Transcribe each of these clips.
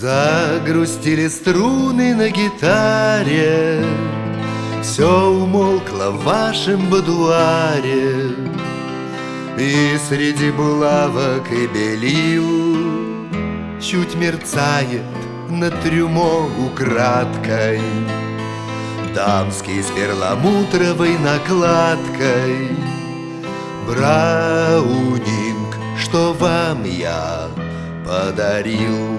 Загрустили струны на гитаре, все умолкло в вашем будуаре, и среди булавок и белил чуть мерцает над трюмо украдкой дамский с перламутровой накладкой браунинг, что вам я подарил.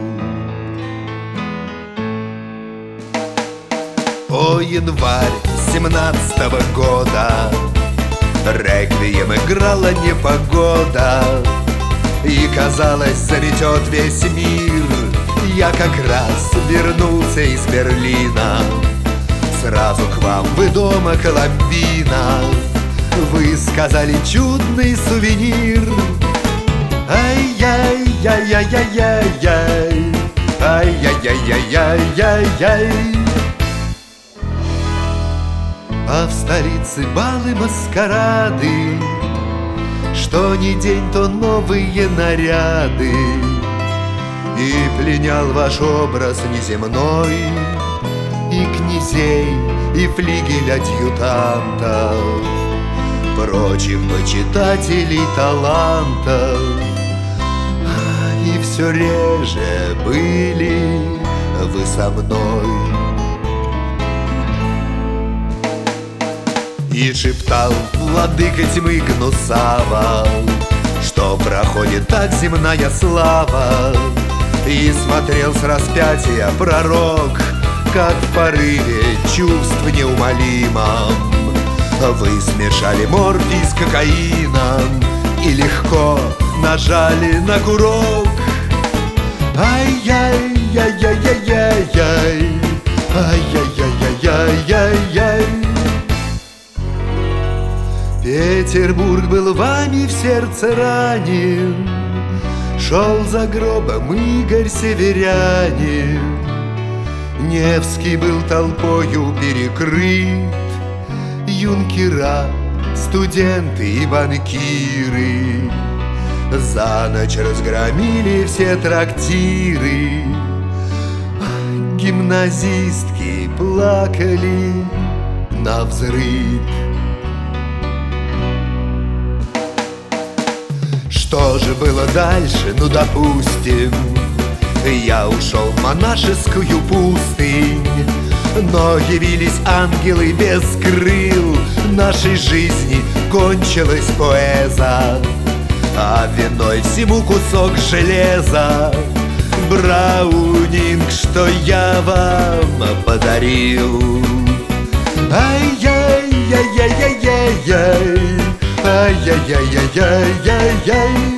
О, январь 17-го года, реквием играла непогода, и, казалось, заметет весь мир. Я как раз вернулся из Берлина, сразу к вам вы дома Коломбина. Вы сказали чудный сувенир. Ай-яй-яй-яй-яй-яй, ай-яй-яй-яй-яй-яй. А в столице балы, маскарады, что ни день, то новые наряды. И пленял ваш образ неземной, и князей, и флигель-адъютантов, прочих почитателей талантов. И все реже были вы со мной. И шептал владыка тьмы Гнусава, что проходит так земная слава. И смотрел с распятия пророк, как в порыве чувств неумолимом вы смешали морфий с кокаином и легко нажали на курок. Ай-яй-яй-яй-яй-яй, ай-яй-яй-яй-яй-яй. Петербург был вами в сердце ранен, шел за гробом Игорь Северянин. Невский был толпою перекрыт, юнкера, студенты и банкиры за ночь разгромили все трактиры. Гимназистки плакали навзрыд. Что же было дальше? Ну, допустим, я ушел в монашескую пустынь, но явились ангелы без крыл. Нашей жизни кончилась поэза, а виной всему кусок железа. Браунинг, что я вам подарил. Ай-яй-яй-яй-яй-яй, ай-яй-яй-яй-яй-яй.